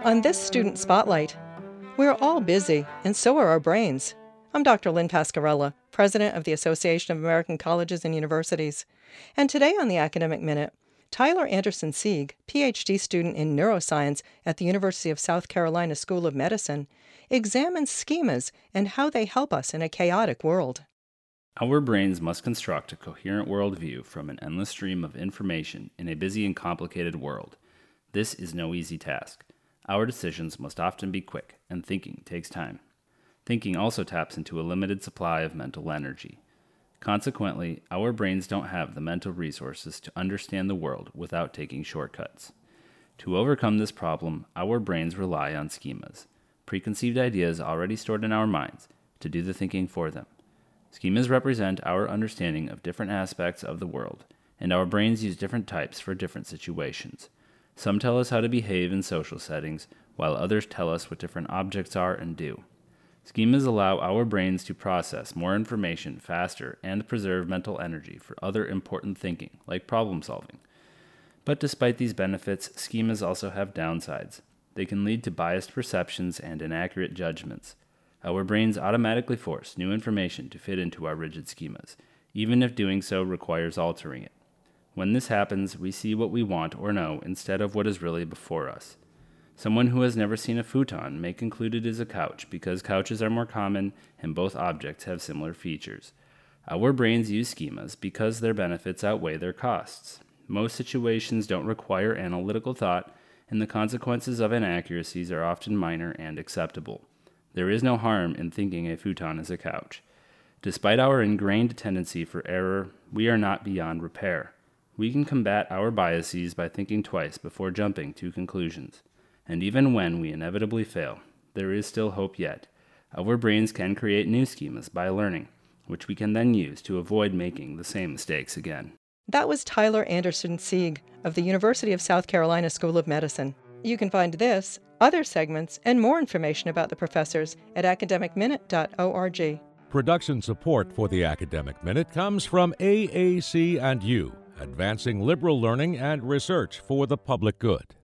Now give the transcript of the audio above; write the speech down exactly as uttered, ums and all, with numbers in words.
On this Student Spotlight, we're all busy, and so are our brains. I'm Doctor Lynn Pascarella, President of the Association of American Colleges and Universities. And today on the Academic Minute, Tyler Anderson Sieg, P H D student in neuroscience at the University of South Carolina School of Medicine, examines schemas and how they help us in a chaotic world. Our brains must construct a coherent worldview from an endless stream of information in a busy and complicated world. This is no easy task. Our decisions must often be quick, and thinking takes time. Thinking also taps into a limited supply of mental energy. Consequently, our brains don't have the mental resources to understand the world without taking shortcuts. To overcome this problem, our brains rely on schemas, preconceived ideas already stored in our minds, to do the thinking for them. Schemas represent our understanding of different aspects of the world, and our brains use different types for different situations. Some tell us how to behave in social settings, while others tell us what different objects are and do. Schemas allow our brains to process more information faster and preserve mental energy for other important thinking, like problem solving. But despite these benefits, schemas also have downsides. They can lead to biased perceptions and inaccurate judgments. Our brains automatically force new information to fit into our rigid schemas, even if doing so requires altering it. When this happens, we see what we want or know instead of what is really before us. Someone who has never seen a futon may conclude it is a couch because couches are more common and both objects have similar features. Our brains use schemas because their benefits outweigh their costs. Most situations don't require analytical thought, and the consequences of inaccuracies are often minor and acceptable. There is no harm in thinking a futon is a couch. Despite our ingrained tendency for error, we are not beyond repair. We can combat our biases by thinking twice before jumping to conclusions. And even when we inevitably fail, there is still hope yet. Our brains can create new schemas by learning, which we can then use to avoid making the same mistakes again. That was Tyler Anderson Sieg of the University of South Carolina School of Medicine. You can find this, other segments, and more information about the professors at academic minute dot org. Production support for the Academic Minute comes from A A C and U, advancing liberal learning and research for the public good.